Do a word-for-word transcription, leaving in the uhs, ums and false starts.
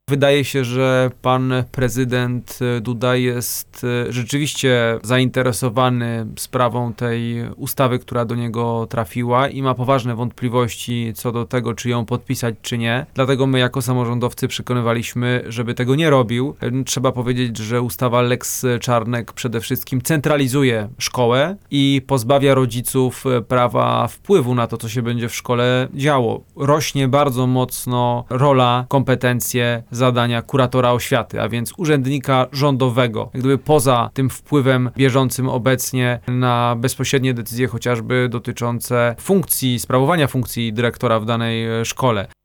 Wydaje się, że pan prezydent Duda jest rzeczywiście zainteresowany sprawą tej ustawy, która do niego trafiła i ma poważne wątpliwości co do tego, czy ją podpisać, czy nie. Dlatego my jako samorządowcy przekonywaliśmy, żeby tego nie robił. Trzeba powiedzieć, że ustawa Lex Czarnek przede wszystkim centralizuje szkołę i pozbawia rodziców prawa wpływu na to, co się będzie w szkole działo. Rośnie bardzo mocno rola, kompetencje, zadania kuratora oświaty, a więc urzędnika rządowego, jak gdyby poza tym wpływem bieżącym obecnie na bezpośrednie decyzje chociażby dotyczące funkcji, sprawowania funkcji dyrektora w danej szkole.